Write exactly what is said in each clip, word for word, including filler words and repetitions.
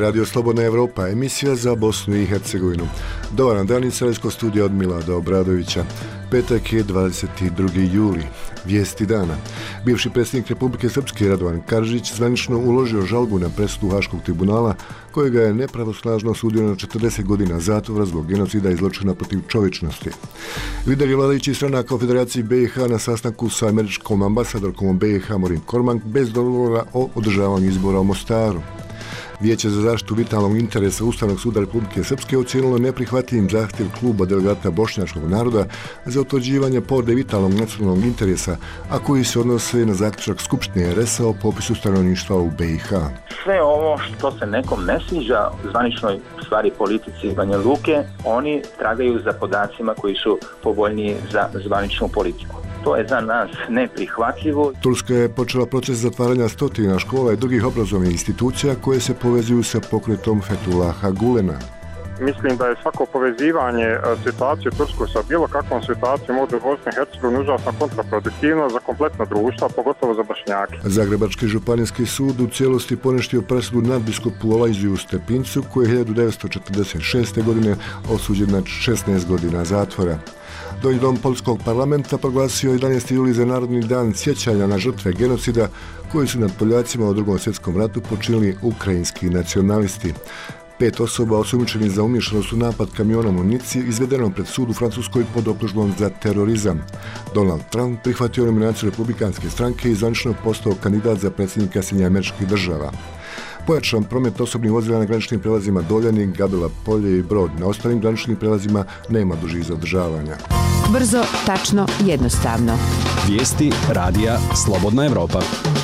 Radio Slobodna Evropa, emisija za Bosnu i Hercegovinu. Dobar dan iz Sarajevskog studija od Milada Obradovića. Petak je dvadeset drugi juli. Vijesti dana. Bivši predsjednik Republike Srpske Radovan Karadžić zvanično uložio žalbu na presudu Haškog tribunala, kojega je nepravosnažno osudio na četrdeset godina zatvora zbog genocida i zločina protiv čovječnosti. Lideri vladajućih stranaka u Federaciji B i H na sastanku sa američkom ambasadorkom B i H Morin Korman bez dogovora o održavanju izbora u Mostaru. Vijeće za zaštitu vitalnog interesa Ustavnog suda Republike Srpske ocijenilo neprihvatljivim zahtjev kluba delegata bošnjačkog naroda za utvrđivanje povrede vitalnog nacionalnog interesa, a koji se odnose na zaključak Skupštine R S-a o popisu stanovništva u B i H. Sve ovo što se nekom ne sviđa zvaničnoj stvari politici Banja Luke, oni tragaju za podacima koji su povoljniji za zvaničnu politiku. To je za nas neprihvatljivo. Turska je počela proces zatvaranja stotina škola i drugih obrazovnih institucija koje se povezuju sa pokretom Fethullaha Gulena. Mislim da je svako povezivanje situacije Turskoj sa bilo kakvom situacijom ovdje u Bosni i Hercegovini užasno kontraproduktivno za kompletno društvo, pogotovo za Bošnjake. Zagrebački županijski sud u cijelosti poništio presudu nadbiskupu Alojziju Stepincu, koji je hiljadu devetsto četrdeset šeste. godine osuđen na šesnaest godina zatvora. Donji dom Poljskog parlamenta proglasio jedanaesti juli za Narodni dan sjećanja na žrtve genocida koji su nad Poljacima u Drugom svjetskom ratu počinili ukrajinski nacionalisti. Pet osoba osumnjičenih za umiješanost u napad kamionom municije izvedeno pred sud u Francuskoj pod optužbom za terorizam. Donald Trump prihvatio nominaciju Republikanske stranke i zvanično postao kandidat za predsjednika Sjedinjenih Američkih Država. Pojačan promet osobnih vozila na graničnim prelazima Doljanik, Gabela Polje i Brod. Na ostalim graničnim prelazima nema dužih zadržavanja. Brzo, tačno, jednostavno. Vijesti radija Slobodna Evropa.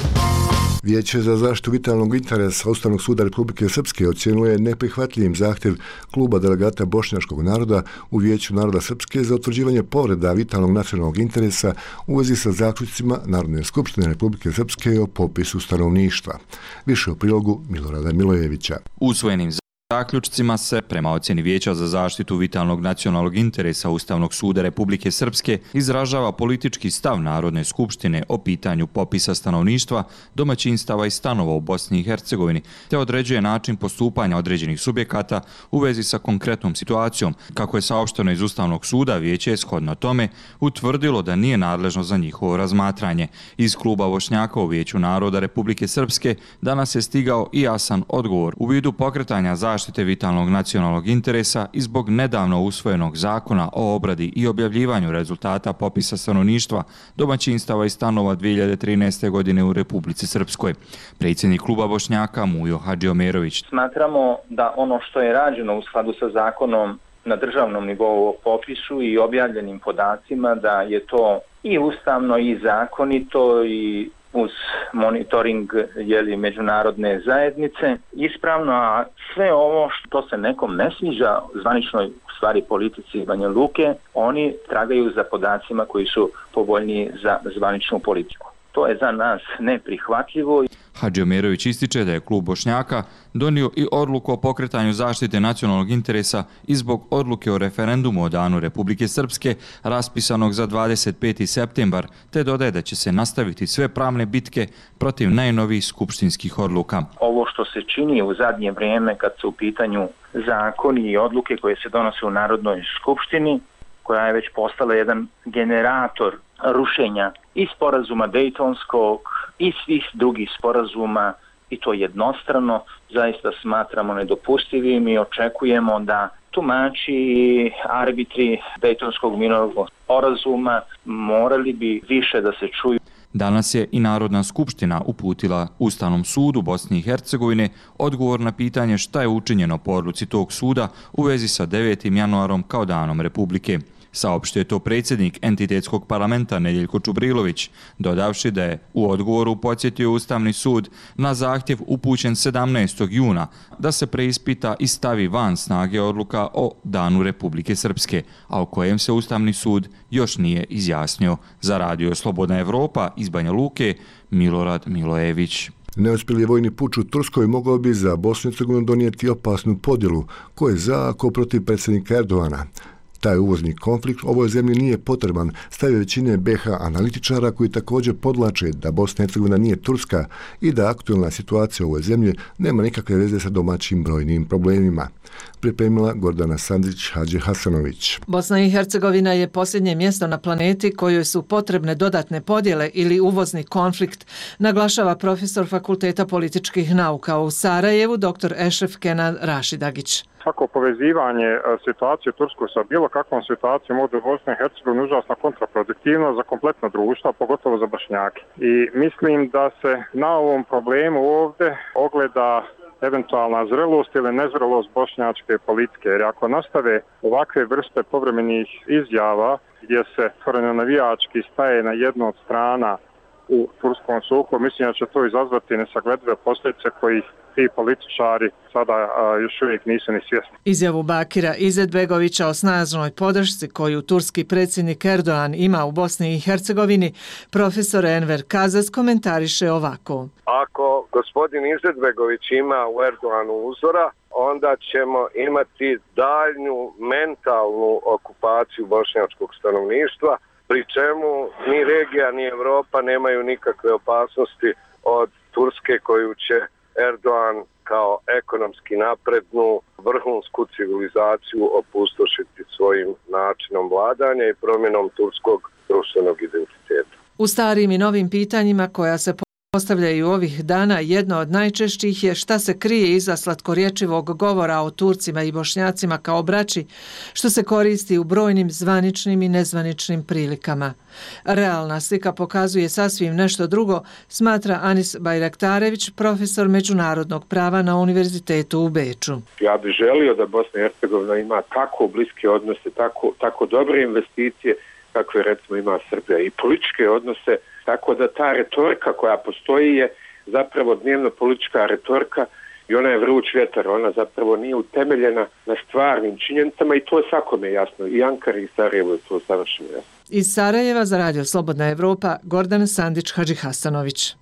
Vijeće za zaštitu vitalnog interesa Ustavnog suda Republike Srpske ocijenilo neprihvatljivim zahtjev kluba delegata bošnjačkog naroda u Vijeću naroda Srpske za utvrđivanje povreda vitalnog nacionalnog interesa u vezi sa zaključcima Narodne skupštine Republike Srpske o popisu stanovništva. Više u prilogu Milorada Milojevića. Usvojenim zaključcima se, prema ocjeni Vijeća za zaštitu vitalnog nacionalnog interesa Ustavnog suda Republike Srpske, izražava politički stav Narodne skupštine o pitanju popisa stanovništva, domaćinstava i stanova u Bosni i Hercegovini, te određuje način postupanja određenih subjekata u vezi sa konkretnom situacijom. Kako je saopšteno iz Ustavnog suda, Vijeće je shodno tome utvrdilo da nije nadležno za njihovo razmatranje. Iz kluba Bošnjaka u Vijeću naroda Republike Srpske danas je stigao i jasan odgovor u vidu pokretanja zaštite zaštite vitalnog nacionalnog interesa i zbog nedavno usvojenog zakona o obradi i objavljivanju rezultata popisa stanovništva, domaćinstava i stanova dvije hiljade trinaeste. godine u Republici Srpskoj. Predsjednik kluba Bošnjaka Mujo Hadžiomerović. Smatramo da ono što je rađeno u skladu sa zakonom na državnom nivou o popisu i objavljenim podacima, da je to i ustavno i zakonito i uz monitoring jeli, međunarodne zajednice ispravno, a sve ovo što se nekom ne sviđa zvaničnoj stvari politici Banja Luke, oni tragaju za podacima koji su povoljniji za zvaničnu politiku. To je za nas neprihvatljivo. Hadžiomerović ističe da je klub Bošnjaka donio i odluku o pokretanju zaštite nacionalnog interesa i zbog odluke o referendumu o danu Republike Srpske raspisanog za dvadeset peti septembar, te dodaje da će se nastaviti sve pravne bitke protiv najnovijih skupštinskih odluka. Ovo što se čini u zadnje vrijeme kad su u pitanju zakoni i odluke koje se donose u Narodnoj skupštini, koja je već postala jedan generator rušenja i sporazuma Dejtonskog i svih drugih sporazuma, i to jednostrano, zaista smatramo nedopustivim i očekujemo da tumači i arbitri Dejtonskog mirovnog sporazuma morali bi više da se čuju. Danas je i Narodna skupština uputila Ustavnom sudu Bosne i Hercegovine odgovor na pitanje šta je učinjeno po odluci tog suda u vezi sa devetim januarom kao danom Republike. Saopštio je to predsjednik entitetskog parlamenta Nedjeljko Čubrilović, dodavši da je u odgovoru podsjetio Ustavni sud na zahtjev upućen sedamnaestog juna da se preispita i stavi van snage odluka o danu Republike Srpske, a o kojem se Ustavni sud još nije izjasnio. Za Radio Slobodna Evropa iz Banja Luke, Milorad Milojević. Neuspjeli vojni puč u Turskoj mogao bi za Bosnu i Hercegovinu donijeti opasnu podjelu, ko je za, a ko protiv predsjednika Erdogana. Taj uvozni konflikt ovoj zemlji nije potreban, stavio većine B H analitičara koji također podlače da Bosna i Hercegovina nije Turska i da aktualna situacija u ovoj zemlji nema nikakve veze sa domaćim brojnim problemima. Pripremila Gordana Sandrić-Hadži Hasanović. Bosna i Hercegovina je posljednje mjesto na planeti kojoj su potrebne dodatne podjele ili uvozni konflikt, naglašava profesor Fakulteta političkih nauka u Sarajevu, dr Ešref Kenan Rašidagić. Svako povezivanje situacije Tursku sa bilo kakvom situacijom ovdje u Bosni i Hercegovini užasno kontraproduktivno za kompletno društvo, pogotovo za Bošnjake. I mislim da se na ovom problemu ovdje ogleda eventualna zrelost ili nezrelost bošnjačke politike. Jer ako nastave ovakve vrste povremenih izjava gdje se navijački staje na jednu od strana u turskom sukobu, mislim da će to izazvati nesagledive posljedice kojih ti političari sada a, još uvijek nisu ni svjesni. Izjavu Bakira Izetbegovića o snažnoj podršci koju turski predsjednik Erdogan ima u Bosni i Hercegovini, profesor Enver Kazas komentariše ovako. Ako gospodin Izetbegović ima u Erdoganu uzora, onda ćemo imati daljnju mentalnu okupaciju bošnjačkog stanovništva, pri čemu ni regija ni Europa nemaju nikakve opasnosti od Turske koju će Erdogan kao ekonomski naprednu vrhunsku civilizaciju opustošiti svojim načinom vladanja i promjenom turskog društvenog identiteta. U starim i novim pitanjima koja se postavljaju ovih dana, jedno od najčešćih je šta se krije iza slatkorječivog govora o Turcima i Bošnjacima kao braći, što se koristi u brojnim zvaničnim i nezvaničnim prilikama. Realna slika pokazuje sasvim nešto drugo, smatra Anis Bajraktarević, profesor međunarodnog prava na Univerzitetu u Beču. Ja bih želio da Bosna i Hercegovina ima tako bliske odnose, tako, tako dobre investicije kakve recimo ima Srbija i političke odnose, tako da ta retorika koja postoji je zapravo dnevno politička retorika i ona je vruć vjetar, ona zapravo nije utemeljena na stvarnim činjenicama i to je svakome jasno. I Ankara i Sarajevo je to savršeno jasno. Iz Sarajeva za Radio Slobodna Evropa, Gordana Sandić-Hadži Hasanović.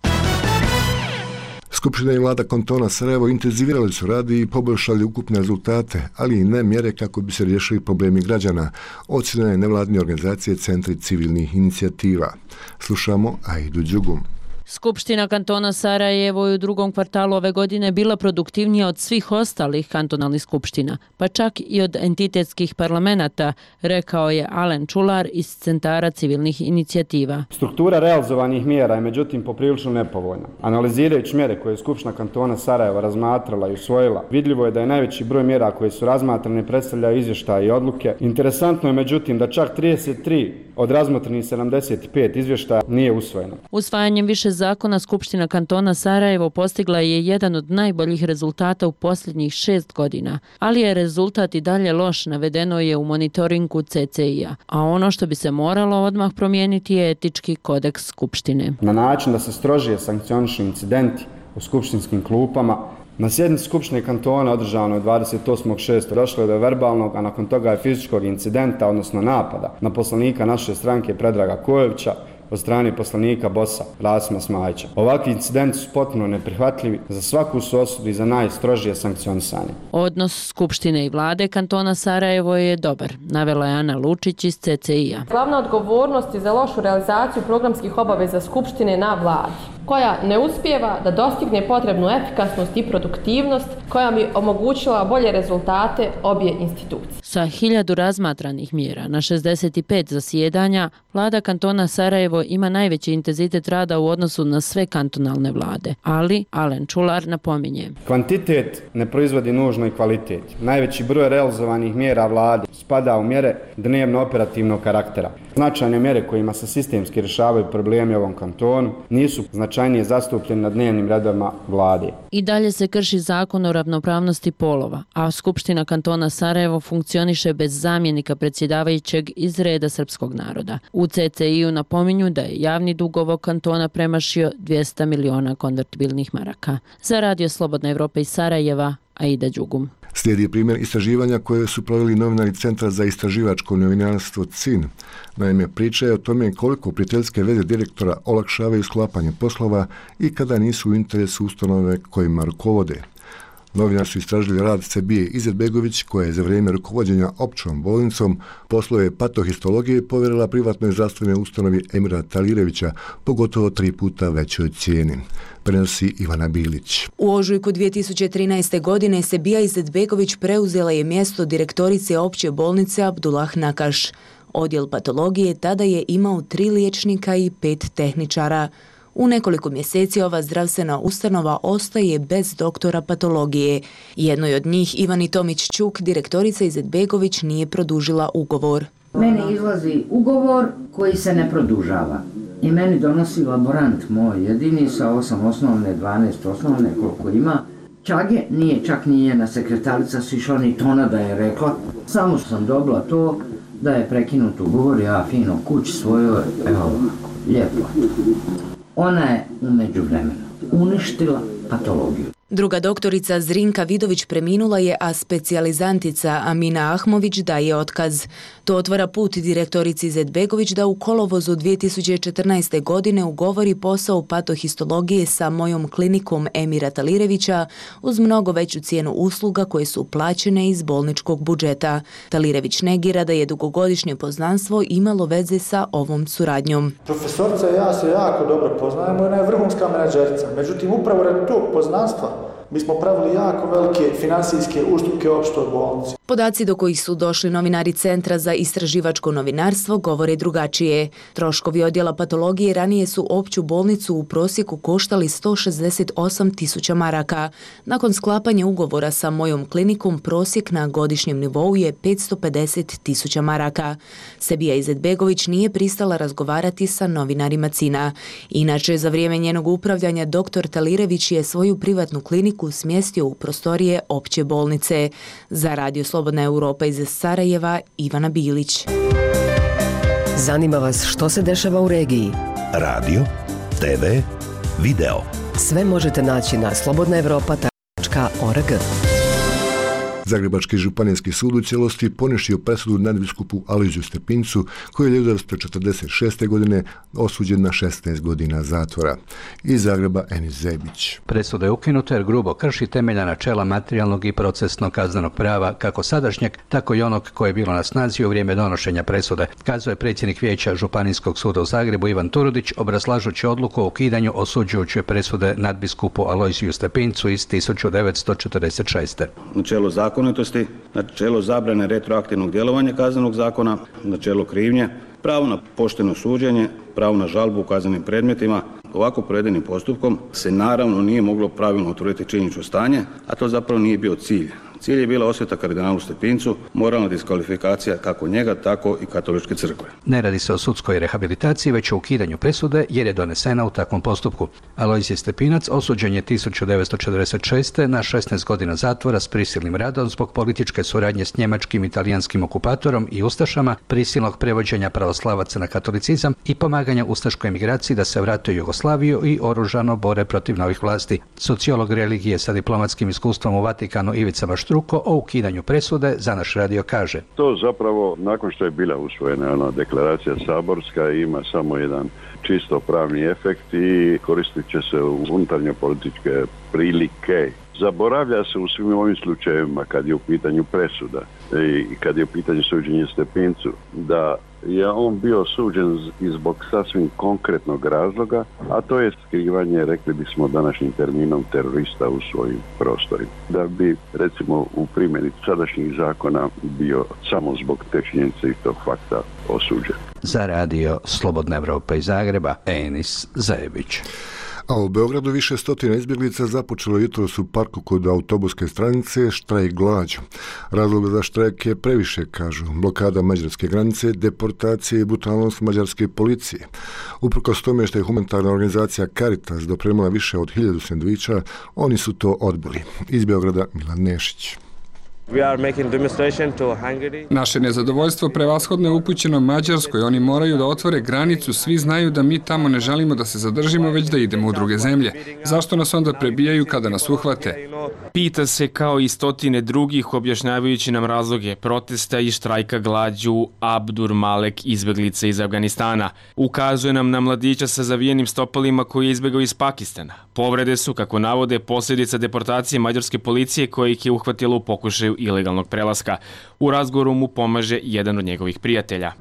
Skupština i vlada kantona Sarajevo intenzivirali su rad i poboljšali ukupne rezultate, ali i ne mjere kako bi se riješili problemi građana, ocjenjene nevladine organizacije Centri civilnih inicijativa. Slušamo Aidu Đugum. Skupština kantona Sarajevo je u drugom kvartalu ove godine bila produktivnija od svih ostalih kantonalnih skupština, pa čak i od entitetskih parlamenata, rekao je Alen Čular iz Centara civilnih inicijativa. Struktura realizovanih mjera je međutim poprilično nepovoljna. Analizirajući mjere koje je Skupština kantona Sarajeva razmatrala i usvojila, vidljivo je da je najveći broj mjera koje su razmatrane predstavljaju izvještaje i odluke. Interesantno je međutim da čak trideset tri od razmotrenih sedamdeset pet izvještaja nije usvojeno. Usvajanjem više zakona Skupština kantona Sarajevo postigla je jedan od najboljih rezultata u posljednjih šest godina, ali je rezultat i dalje loš, navedeno je u monitoringu C C I-a, a ono što bi se moralo odmah promijeniti je etički kodeks Skupštine. Na način da se strožije sankcionišu incidenti u skupštinskim klupama. Na sjednici Skupštine kantona održano je dvadeset osmog šestog došlo je do verbalnog, a nakon toga je fizičkog incidenta, odnosno napada na poslanika naše stranke Predraga Kojovića od strane poslanika Bosa Rasima Smajića. Ovakvi incidenti su potpuno neprihvatljivi, za svaku su osudu i za najstrožije sankcionisanje. Odnos Skupštine i vlade kantona Sarajevo je dobar, navela je Ana Lučić iz C C I-a. Glavna odgovornost je za lošu realizaciju programskih obaveza Skupštine na vladi, koja ne uspijeva da dostigne potrebnu efikasnost i produktivnost koja bi omogućila bolje rezultate obje institucije. Sa hiljadu razmatranih mjera na šezdeset pet zasjedanja, vlada kantona Sarajevo ima najveći intenzitet rada u odnosu na sve kantonalne vlade, ali Alen Čular napominje. Kvantitet ne proizvodi nužno i kvalitet. Najveći broj realizovanih mjera vlade spada u mjere dnevno operativnog karaktera. Značajne mjere kojima se sistemski rješavaju problemi u ovom kantonu nisu značajnije zastupljene na dnevnim redovima vlade. I dalje se krši zakon o ravnopravnosti polova, a Skupština kantona Sarajevo funkcioniše bez zamjenika predsjedavajućeg iz reda srpskog naroda. U C C I-u napominju da je javni dug ovog kantona premašio dvjesto miliona konvertibilnih maraka. Za Radio Slobodna Evropa iz Sarajeva, Aida Đugum. Slijedi primjer istraživanja koje su proveli novinari Centra za istraživačko novinarstvo C I N. Naime, priča je o tome koliko prijateljske veze direktora olakšavaju sklapanje poslova i kada nisu u interesu ustanove kojima rukovode. Novinari su istražili rad Sebije Izetbegović, koja je za vrijeme rukovođenja općom bolnicom poslove patohistologije povjerila privatnoj zdravstvenoj ustanovi Emira Talirevića po gotovo tri puta većoj cijeni. Prenosi Ivana Bilić. U ožujku dvije tisuće trinaeste. godine Sebija Izetbegović preuzela je mjesto direktorice opće bolnice Abdullah Nakaš. Odjel patologije tada je imao tri liječnika i pet tehničara. U nekoliko mjeseci ova zdravstvena ustanova ostaje bez doktora patologije. Jednoj od njih, Ivani Tomić-Ćuk, direktorica Izetbegović nije produžila ugovor. Meni izlazi ugovor koji se ne produžava. I meni donosi laborant moj jedini sa osam osnovne, dvanaest osnovne, koliko ima. Čage nije čak njena sekretarica sišla ni tona da je rekla. Samo sam dobila to da je prekinut ugovor, ja fino kući svojoj, evo, lijepo. Ona je u međuvremenu uništila patologiju. Druga doktorica Zrinka Vidović preminula je, a specijalizantica Amina Ahmović daje otkaz. To otvara put direktorici Izetbegović da u kolovozu dvije tisuće četrnaeste. godine ugovori posao patohistologije sa mojom klinikom Emira Talirevića uz mnogo veću cijenu usluga koje su plaćene iz bolničkog budžeta. Talirević negira da je dugogodišnje poznanstvo imalo veze sa ovom suradnjom. Profesorica i ja se jako dobro poznajemo, ona je vrhunska menadžerica. Međutim, upravo radi tog poznanstva mi smo pravili jako velike financijske ustupke opštoj bolnici. Podaci do kojih su došli novinari Centra za istraživačko novinarstvo govore drugačije. Troškovi odjela patologije ranije su opću bolnicu u prosjeku koštali sto šezdeset osam tisuća maraka. Nakon sklapanja ugovora sa mojom klinikom prosjek na godišnjem nivou je petsto pedeset tisuća maraka. Sebija Izetbegović nije pristala razgovarati sa novinarima Cina. Inače, za vrijeme njenog upravljanja doktor Talirević je svoju privatnu kliniku smjestio u prostorije opće bolnice. Za Radio Slobodna Europa iz Sarajeva, Ivana Bilić. Zanima vas što se dešava u regiji? Radio, te ve, video. Sve možete naći na slobodna evropa tačka org. Zagrebački županijski sud u cijelosti poništio presudu nadbiskupu Alojziju Stepincu, koji je hiljadu devetsto četrdeset šeste. godine osuđen na šesnaest godina zatvora. Iz Zagreba Enis Zebić. Presuda je ukinuta jer grubo krši temeljna načela materijalnog i procesnog kaznenog prava, kako sadašnjeg, tako i onog koje je bilo na snazi u vrijeme donošenja presude, kazuje predsjednik vijeća Županijskog suda u Zagrebu Ivan Turudić, obrazlažući odluku o ukidanju osuđujuće presude nadbiskupu Alojziju Stepincu iz tisuću devetsto četrdeset šeste. Načelo zakonitosti, načelo zabrane retroaktivnog djelovanja kaznenog zakona, načelo krivnje, pravo na pošteno suđenje, pravo na žalbu u kaznenim predmetima. Ovako provedenim postupkom se naravno nije moglo pravilno utvrditi činjenično stanje, a to zapravo nije bio cilj. Cilj je bila osveta kardinalu Stepincu, moralna diskvalifikacija kako njega, tako i katoličke crkve. Ne radi se o sudskoj rehabilitaciji, već o ukidanju presude jer je donesena u takvom postupku. Alojzije Stepinac osuđen je tisuću devetsto četrdeset šeste. na šesnaest godina zatvora s prisilnim radom zbog političke suradnje s njemačkim i italijanskim okupatorom i ustašama, prisilnog prevođenja pravoslavaca na katolicizam i pomaganja ustaškoj emigraciji da se vrate u Jugoslaviju i oružano bore protiv novih vlasti. Sociolog religije sa diplomatskim iskustvom u Vatikanu Ivica Maštruko o ukidanju presude za naš radio kaže. To zapravo, nakon što je bila usvojena ona deklaracija saborska, ima samo jedan čisto pravni efekt i koristit će se u unutarnje političke prilike. Zaboravlja se u svim ovim slučajevima kad je u pitanju presuda i kad je u pitanju suđenje Stepincu, da je on bio suđen i zbog sasvim konkretnog razloga, a to je skrivanje, rekli bismo današnjim terminom, terorista u svojim prostorima. Da bi, recimo, u primjeni sadašnjih zakona bio samo zbog te činjenice i tog fakta osuđen. Za radio Slobodna Evropa iz Zagreba, Enis Zajević. A u Beogradu više stotina izbjeglica započelo jutros u parku kod autobuske stanice štrajk glađu. Razlog za štrajk je previše, kažu, blokada mađarske granice, deportacije i brutalnost mađarske policije. Uprkos tome što je humanitarna organizacija Caritas dopremila više od hiljadu sendviča, oni su to odbili. Iz Beograda Milan Nešić. Naše nezadovoljstvo prevashodno je upućeno Mađarskoj. Oni moraju da otvore granicu. Svi znaju da mi tamo ne želimo da se zadržimo, već da idemo u druge zemlje. Zašto nas onda prebijaju kada nas uhvate? Pita se kao i stotine drugih, objašnjavajući nam razloge protesta i štrajka glađu Abdur Malek, izbeglica iz Afganistana. Ukazuje nam na mladića sa zavijenim stopalima koji je izbegao iz Pakistana. Povrede su, kako navode, posljedica deportacije mađarske policije koja ih je uhvatila u pokušaju ilegalnog prelaska. U razgovoru mu pomaže jedan od njegovih prijatelja.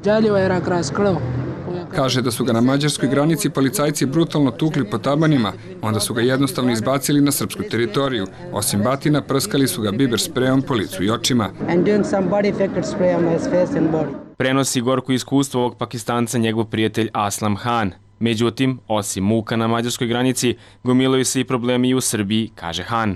Kaže da su ga na mađarskoj granici policajci brutalno tukli po tabanima, onda su ga jednostavno izbacili na srpsku teritoriju. Osim batina, prskali su ga biber sprejom po licu i očima. Prenosi gorko iskustvo ovog Pakistanca njegov prijatelj Aslam Han. Međutim, osim muka na mađarskoj granici, gomilaju se i problemi i u Srbiji, kaže Han.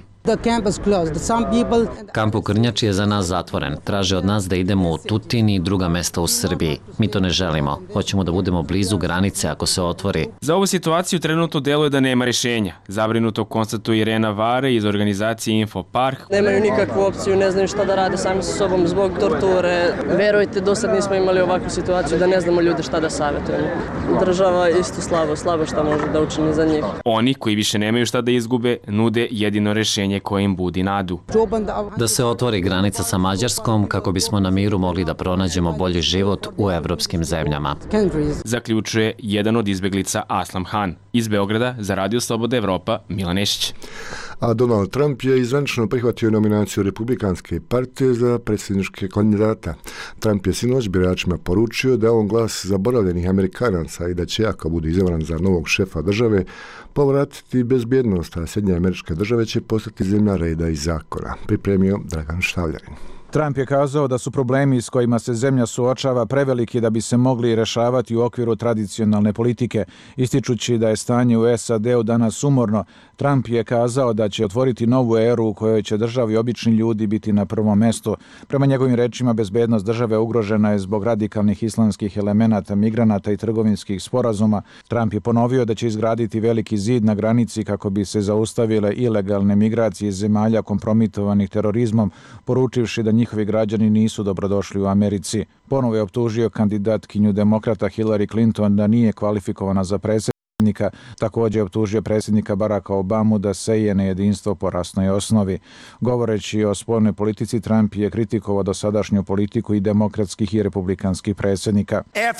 Kamp u Krnjači je za nas zatvoren. Traže od nas da idemo u Tutin i druga mesta u Srbiji. Mi to ne želimo. Hoćemo da budemo blizu granice ako se otvori. Za ovu situaciju trenutno deluje da nema rješenja. Zabrinuto konstatuje Irena Vare iz organizacije Infopark. Nemaju nikakvu opciju, ne znaju šta da rade sami sa sobom zbog torture. Verujte, do sad nismo imali ovakvu situaciju da ne znamo ljude šta da savjetujemo. Država isto slabo, slabo šta može da učini za njih. Oni koji više nemaju šta da izgube, nude jedino rješenje koje im budi nadu. Da se otvori granica sa Mađarskom kako bismo na miru mogli da pronađemo bolji život u evropskim zemljama. Zaključuje jedan od izbeglica Aslam Han. Iz Beograda za Radio Sloboda Evropa, Milan Nešić. A Donald Trump je izvančno prihvatio nominaciju Republikanske partije za predsjedničke kandidata. Trump je sinoć biračima poručio da je on glas zaboravljenih Amerikanaca i da će, ako bude izabran za novog šefa države, povratiti bezbjednost, a Sjedinjene Američke Države će postati zemlja reda i zakona. Pripremio Dragan Štavljarin. Trump je kazao da su problemi s kojima se zemlja suočava preveliki da bi se mogli rešavati u okviru tradicionalne politike. Ističući da je stanje u S A D-u danas umorno, Trump je kazao da će otvoriti novu eru u kojoj će državi i obični ljudi biti na prvom mestu. Prema njegovim rečima, bezbednost države ugrožena je zbog radikalnih islamskih elemenata, migranata i trgovinskih sporazuma. Trump je ponovio da će izgraditi veliki zid na granici kako bi se zaustavile ilegalne migracije iz zemalja kompromitovanih terorizmom, poručivši da njihovi građani nisu dobrodošli u Americi. Ponovo je optužio kandidatkinju demokrata Hillary Clinton da nije kvalifikovana za predsjednika. Također je optužio predsjednika Baracka Obamu da seje nejedinstvo po rasnoj osnovi. Govoreći o spoljnoj politici, Trump je kritikovao dosadašnju politiku i demokratskih i republikanskih predsjednika.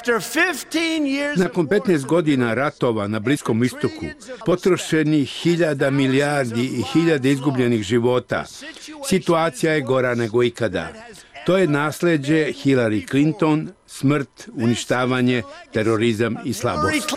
Nakon petnaest godina ratova na Bliskom istoku, potrošenih hiljada milijardi i hiljade izgubljenih života, situacija je gora nego ikada. To je nasljeđe Hillary Clinton, smrt, uništavanje, terorizam i slabost.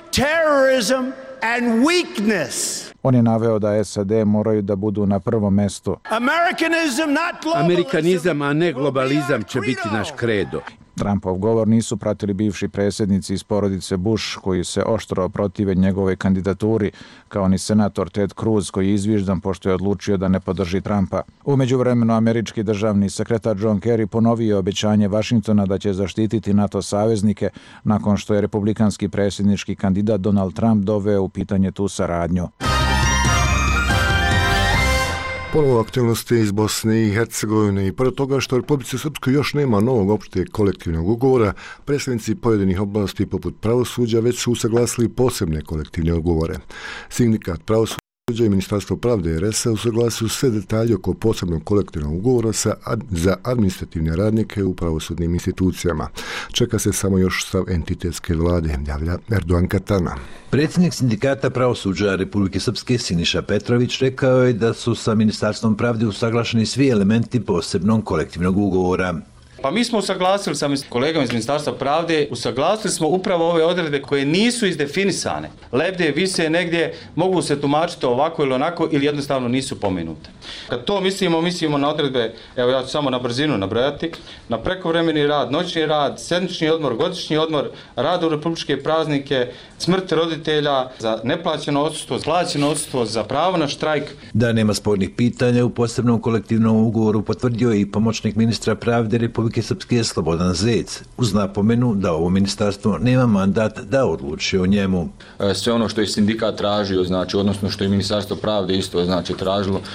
On je naveo da S A D moraju da budu na prvom mestu. Amerikanizam, a ne globalizam će biti naš kredo. Trumpov govor nisu pratili bivši predsjednici iz porodice Bush koji se oštro protive njegove kandidaturi, kao ni senator Ted Cruz koji je izviždan pošto je odlučio da ne podrži Trumpa. U međuvremenu američki državni sekretar John Kerry ponovio obećanje Vašingtona da će zaštititi NATO saveznike nakon što je republikanski predsjednički kandidat Donald Trump doveo u pitanje tu saradnju. Ponovo aktivnosti iz Bosne i Hercegovine i pored toga što u Republici Srpskoj još nema novog opšteg kolektivnog ugovora, predstavnici pojedinih oblasti poput pravosuđa već su usaglasili posebne kolektivne ugovore. Sindikat pravosuđa i Ministarstvo pravde R S-a usaglasili sve detalje oko posebnog kolektivnog ugovora sa ad, za administrativne radnike u pravosudnim institucijama. Čeka se samo još stav entitetske vlade, javlja Erdogan Katana. Predsjednik sindikata pravosuđa Republike Srpske Siniša Petrović rekao je da su sa Ministarstvom pravde usaglašeni svi elementi posebnog kolektivnog ugovora. Pa mi smo usaglasili sa kolegama iz Ministarstva pravde, usaglasili smo upravo ove odredbe koje nisu izdefinisane. Lebde, vise negdje, mogu se tumačiti ovako ili onako ili jednostavno nisu pomenute. Kad to mislimo, mislimo na odredbe, evo ja ću samo na brzinu nabrojati, na prekovremeni rad, noćni rad, sedmični odmor, godišnji odmor, rad u republičke praznike, smrt roditelja, za neplaćeno odsustvo, plaćeno odsustvo, za pravo na štrajk. Da nema spornih pitanja u posebnom kolektivnom ugovoru potvrdio i pomoćnik ministra pravde Republike Srpske Slobodan Zec, uz napomenu da ovo ministarstvo nema mandat da odluči o njemu. Sve ono što je sindikat tražio, znači, odnosno što je Ministarstvo pravde isto znači tražilo, mi smo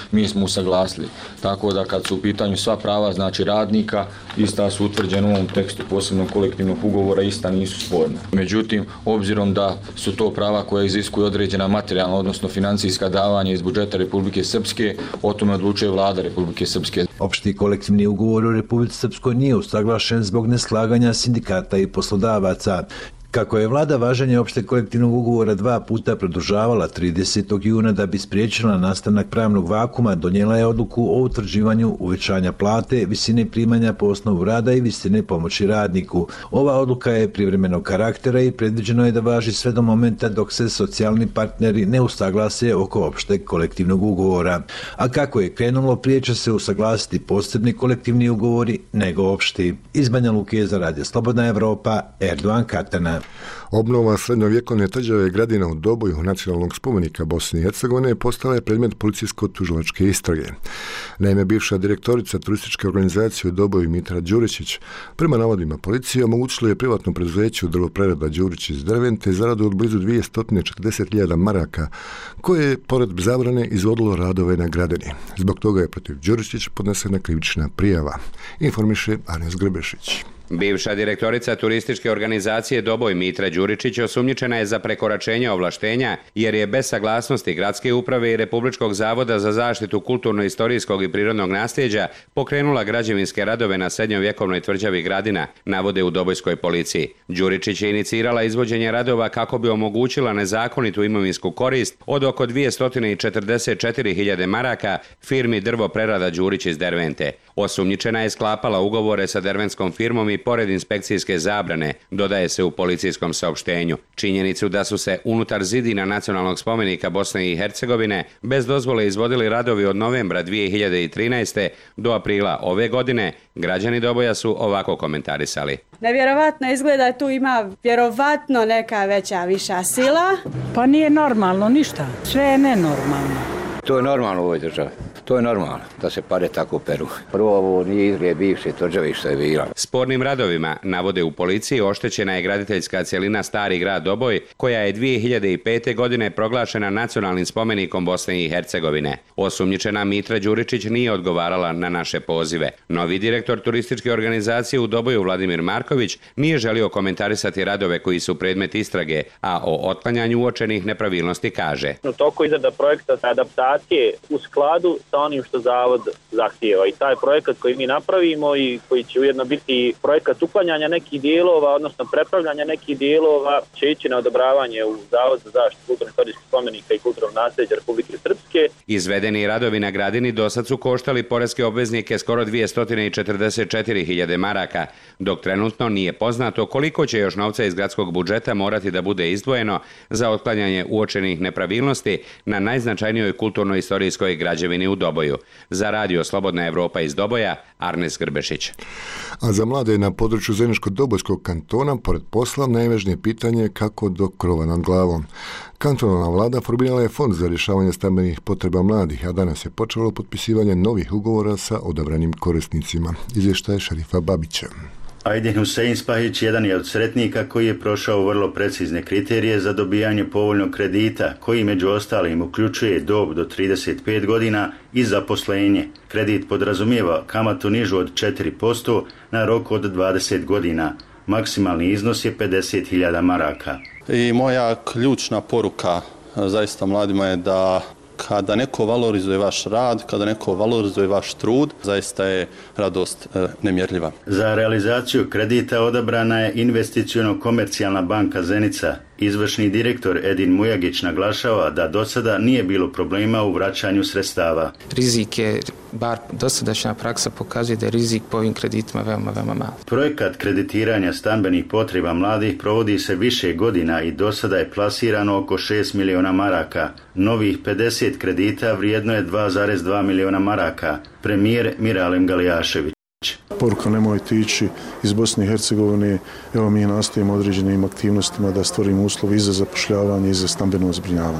smo usaglasili. Tako da kad su u pitanju sva prava znači radnika, ista su utvrđena u ovom tekstu posebnog kolektivnog ugovora, ista nisu sporna. Međutim, obzirom da su to prava koje iziskuju određena materijalna, odnosno financijska davanja iz budžeta Republike Srpske, o tome odlučuje vlada Republike Srpske. Opšti kolektivni ugovor u Republici Srpskoj nije usaglašen zbog neslaganja sindikata i poslodavaca. Kako je vlada važenje opšteg kolektivnog ugovora dva puta produžavala tridesetog juna da bi spriječila nastanak pravnog vakuma, donijela je odluku o utvrđivanju uvećanja plate, visine primanja po osnovu rada i visine pomoći radniku. Ova odluka je privremenog karaktera i predviđeno je da važi sve do momenta dok se socijalni partneri ne usaglase oko opšteg kolektivnog ugovora. A kako je krenulo, prije će se usaglasiti posebni kolektivni ugovori nego opšti. Iz Banja Luke za Radio Slobodna Evropa, Erdogan Katana. Obnova srednjovjekovne tvrđave Gradina u Doboju, nacionalnog spomenika Bosne i Hercegovine, postala je predmet policijsko-tužilačke istrage. Naime, bivša direktorica turističke organizacije u Doboju Mitra Đuričić, prema navodima policije, omogućila je privatnom preduzeću Drvoprerada Đurić iz Dervente zaradu od blizu dvjesto četrdeset hiljada maraka, koje je, pored zabrane, izvodilo radove na Gradini. Zbog toga je protiv Đuričić podnesena krivična prijava, informiše Arnes Grbešić. Bivša direktorica turističke organizacije Doboj Mitra Đuričić osumnjičena je za prekoračenje ovlaštenja jer je bez saglasnosti Gradske uprave i Republičkog zavoda za zaštitu kulturno-istorijskog i prirodnog nasljeđa pokrenula građevinske radove na srednjovjekovnoj tvrđavi Gradina, navode u Dobojskoj policiji. Đuričić je inicirala izvođenje radova kako bi omogućila nezakonitu imovinsku korist od oko dvjesto četrdeset četiri hiljade maraka firmi Drvoprerada Đurić iz Dervente. Osumnjičena je sklapala ugovore sa dervenskom firmom i pored inspekcijske zabrane, dodaje se u policijskom saopštenju. Činjenicu da su se unutar zidina nacionalnog spomenika Bosne i Hercegovine bez dozvole izvodili radovi od novembra dvije hiljade trinaeste. do aprila ove godine, građani Doboja su ovako komentarisali. Nevjerovatno izgleda, tu ima vjerovatno neka veća viša sila. Pa nije normalno ništa, sve je nenormalno. To je normalno u ovoj državi. To je normalno, da se pare tako peru. Prvo, ovo nije izgled bivše tvrđave što je bila. Spornim radovima, navode u policiji, oštećena je graditeljska cjelina Stari grad Doboj, koja je dvije hiljade pete. godine proglašena nacionalnim spomenikom Bosne i Hercegovine. Osumnjičena Mitra Đuričić nije odgovarala na naše pozive. Novi direktor turističke organizacije u Doboju Vladimir Marković nije želio komentarisati radove koji su predmet istrage, a o otklanjanju uočenih nepravilnosti kaže. U toku izrada projekta adaptacije u skladu sa onim što zavod zahtijeva. I taj projekat koji mi napravimo i koji će ujedno biti projekat uklanjanja nekih dijelova, odnosno prepravljanja nekih dijelova, će ići na odobravanje u Zavod za zaštitu kulturno-istorijskih spomenika i kulturnog nasljeđa Republike Srpske. Izvedeni radovi na Gradini dosad su koštali poreske obveznike skoro dvjesto četrdeset četiri hiljade maraka, dok trenutno nije poznato koliko će još novca iz gradskog budžeta morati da bude izdvojeno za otklanjanje uočenih nepravilnosti na najznačajnijoj kulturno-istorijskoj građevini u Doboju. Za Radio Slobodna Evropa iz Doboja, Arnes Grbešić. A za mlade na području Zeničko-Dobojskog kantona, pored posla, najvažnije pitanje je kako do krova nad glavom. Kantonalna vlada formirala je fond za rješavanje stambenih potreba mladih, a danas je počelo potpisivanje novih ugovora sa odabranim korisnicima. Izvještaj Šarifa Babića. Ajdin Husein Spahić jedan je od sretnika koji je prošao vrlo precizne kriterije za dobijanje povoljnog kredita, koji među ostalim uključuje dob do trideset pet godina i zaposlenje. Kredit podrazumijeva kamatu nižu od četiri posto na rok od dvadeset godina. Maksimalni iznos je pedeset hiljada maraka. I moja ključna poruka zaista mladima je da kada neko valorizuje vaš rad, kada neko valorizuje vaš trud, zaista je radost e, nemjerljiva. Za realizaciju kredita odabrana je Investiciono-komercijalna banka Zenica. Izvršni direktor Edin Mujagić naglašava da do sada nije bilo problema u vraćanju sredstava. Rizik je, bar dosadašnja praksa pokazuje da je rizik po ovim kreditima veoma, veoma mali. Projekat kreditiranja stambenih potreba mladih provodi se više godina i do sada je plasirano oko šest miliona maraka. Novih pedeset kredita vrijedno je dva zarez dva miliona maraka. Premijer Miralem Galijašević. Poruka nemojte ići iz Bosne i Hercegovine, evo mi nastavimo određenim aktivnostima da stvorimo uslovi i za zapošljavanje i za stambeno zbrinjavanje.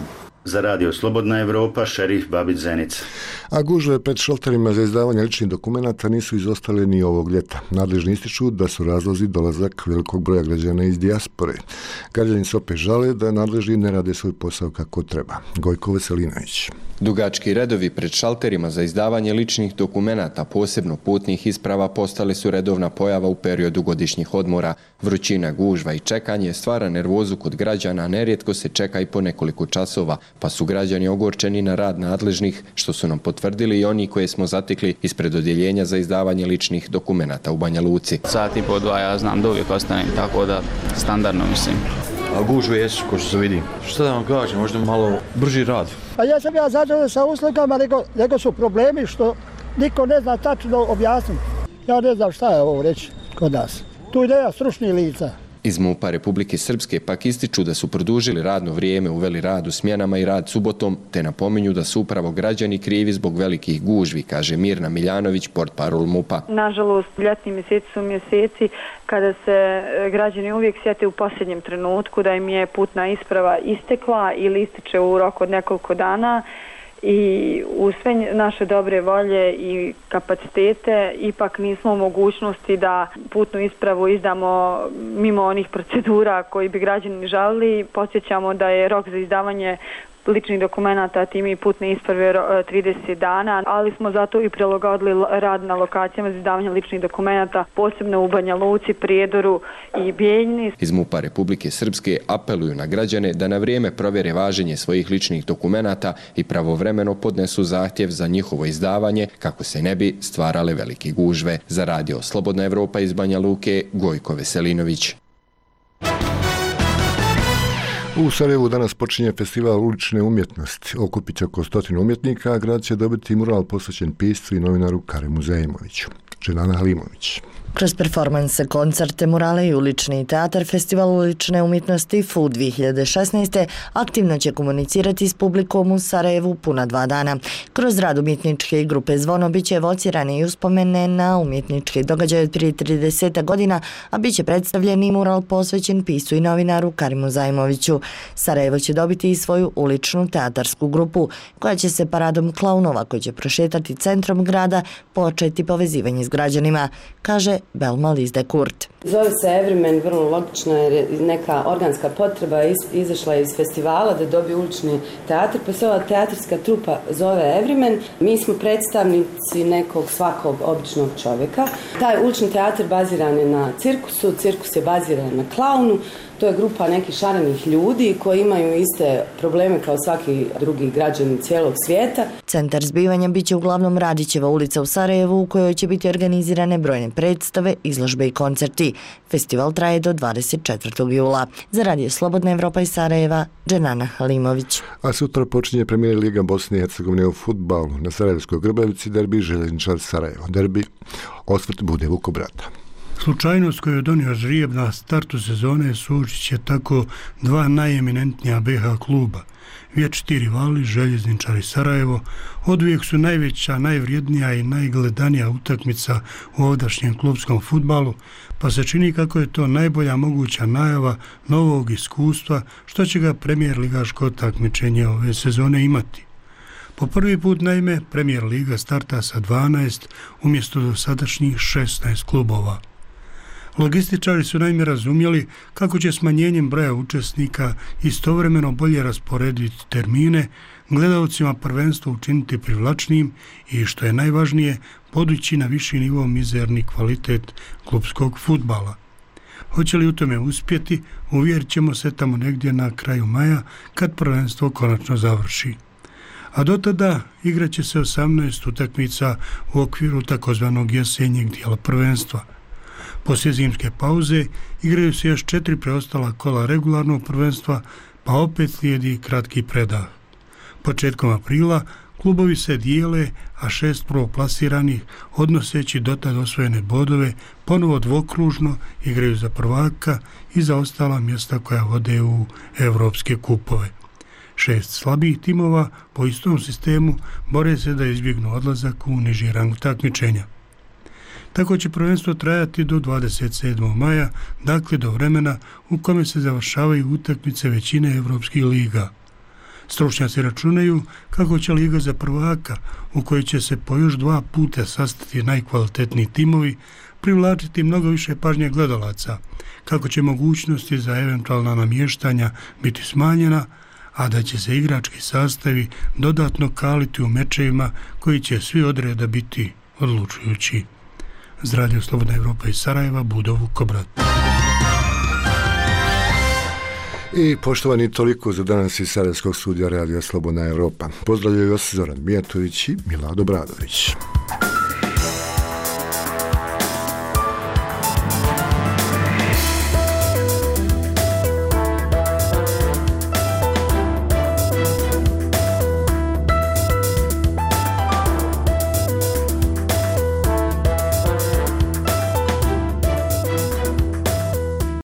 Za radio Slobodna Evropa, šerif Babić Zenica. A gužve pred šalterima za izdavanje ličnih dokumenata nisu izostale ni ovog ljeta. Nadležni ističu da su razlozi dolazak velikog broja građana iz dijaspore. Građani se opet žale da nadležni ne rade svoj posao kako treba. Gojko Veselinović. Dugački redovi pred šalterima za izdavanje ličnih dokumenata, posebno putnih isprava, postali su redovna pojava u periodu godišnjih odmora. Vrućina, gužva i čekanje stvara nervozu kod građana, nerijetko se čeka i po nekoliko časova, pa su građani ogorčeni na rad nadležnih, što su nam potvrdili i oni koje smo zatekli ispred odjeljenja za izdavanje ličnih dokumenata u Banja Luci. Sat i po dva, ja znam da uvijek ostanem, tako da standardno mislim. A gužve jesu, ko što se vidi. Što da vam kažem, možda malo brži rad. Pa ja sam ja zadovoljan sa uslugama, nego, nego su problemi što niko ne zna tačno objasniti. Ja ne znam šta je ovo reći kod nas. Tu ideja stručnih lica. Iz MUP-a Republike Srpske pak ističu da su produžili radno vrijeme, uveli rad u smjenama i rad subotom, te napominju da su upravo građani krivi zbog velikih gužvi, kaže Mirna Miljanović, portparol MUP-a. Nažalost, ljetni mjeseci su mjeseci kada se građani uvijek sjete u posljednjem trenutku da im je putna isprava istekla ili ističe u roku od nekoliko dana. I u sve naše dobre volje i kapacitete ipak nismo u mogućnosti da putnu ispravu izdamo mimo onih procedura koji bi građani žalili. Podsjećamo da je rok za izdavanje ličnih dokumenata, tim i putne isprave trideset dana, ali smo zato i prilagodili rad na lokacijama za izdavanje ličnih dokumenata, posebno u Banja Luci, Prijedoru i Bijeljni. Iz MUP-a Republike Srpske apeluju na građane da na vrijeme provjere važenje svojih ličnih dokumenata i pravovremeno podnesu zahtjev za njihovo izdavanje kako se ne bi stvarale velike gužve. Za radio Slobodna Evropa iz Banja Luke, Gojko Veselinović. U Sarajevu danas počinje festival ulične umjetnosti. Okupit će oko stotinu umjetnika, a grad će dobiti mural posvećen piscu i novinaru Karemu Zaimoviću. Dženana Halimović. Kroz performanse, koncerte, murale i ulični teatar, festival ulične umjetnosti F U dvije hiljade šesnaeste aktivno će komunicirati s publikom u Sarajevu puna dva dana. Kroz rad umjetničke grupe Zvono bit će evocirane i uspomene na umjetničke događaje od prije trideset godina, a bit će predstavljen i mural posvećen piscu i novinaru Karimu Zaimoviću. Sarajevo će dobiti i svoju uličnu teatarsku grupu, koja će se paradom klaunova koji će prošetati centrom grada početi povezivanje s građanima, kaže Belma Lizde Kurt. Zove se Everyman, vrlo logično jer neka organska potreba iz, izašla iz festivala da dobije ulični teatr, pa se ova teatarska trupa zove Everyman. Mi smo predstavnici nekog svakog običnog čovjeka. Taj ulični teatr baziran je na cirkusu, cirkus je baziran na klaunu. To je grupa nekih šarenih ljudi koji imaju iste probleme kao svaki drugi građani cijelog svijeta. Centar zbivanja bit će uglavnom Radićeva ulica u Sarajevu, u kojoj će biti organizirane brojne predstave, izložbe i koncerti. Festival traje do dvadeset četvrtog jula. Za radio Slobodna Evropa iz Sarajeva, Dženana Halimović. A sutra počinje Premijer Liga Bosne i Hercegovine u fudbalu. Na Sarajevskoj Grbavici derbi Željezničar Sarajevo. Derbi osvrt bude Vukobrata. Slučajnost koju je donio žrijeb na startu sezone suočit će tako dva najeminentnija be ha kluba. Vječiti rivali, Željezničar i Sarajevo, odvijek su najveća, najvrijednija i najgledanija utakmica u ovdašnjem klubskom fudbalu, pa se čini kako je to najbolja moguća najava novog iskustva što će ga Premijer ligaško takmičenje ove sezone imati. Po prvi put, naime, Premijer Liga starta sa dvanaest umjesto dosadašnjih šesnaest klubova. Logističari su naime razumjeli kako će smanjenjem broja učesnika istovremeno bolje rasporediti termine, gledalcima prvenstvo učiniti privlačnijim i, što je najvažnije, podići na viši nivo mizerni kvalitet klubskog fudbala. Hoće li u tome uspjeti, uvjerit ćemo se tamo negdje na kraju maja kad prvenstvo konačno završi. A do tada igraće se osamnaest utakmica u okviru takozvanog jesenjeg dijela prvenstva. Poslije zimske pauze igraju se još četiri preostala kola regularnog prvenstva, pa opet slijedi kratki predah. Početkom aprila klubovi se dijele, a šest prvoplasiranih, odnoseći dotad osvojene bodove, ponovo dvokružno igraju za prvaka i za ostala mjesta koja vode u evropske kupove. Šest slabijih timova po istom sistemu bore se da izbjegnu odlazak u niži rang takmičenja. Tako će prvenstvo trajati do dvadeset sedmog maja, dakle do vremena u kome se završavaju utakmice većine evropskih liga. Stručnjaci računaju kako će Liga za prvaka, u kojoj će se po još dva puta sastati najkvalitetniji timovi, privlačiti mnogo više pažnje gledalaca, kako će mogućnosti za eventualna namještanja biti smanjena, a da će se igrački sastavi dodatno kaliti u mečevima koji će svi od reda biti odlučujući. Z Radio Slobodna Evropa iz Sarajeva, Budo Vukobrat. I poštovani, toliko za danas iz Sarajevskog studija Radio Slobodna Evropa. Pozdravljaju vas Zoran Mijatović i Milado Bradović.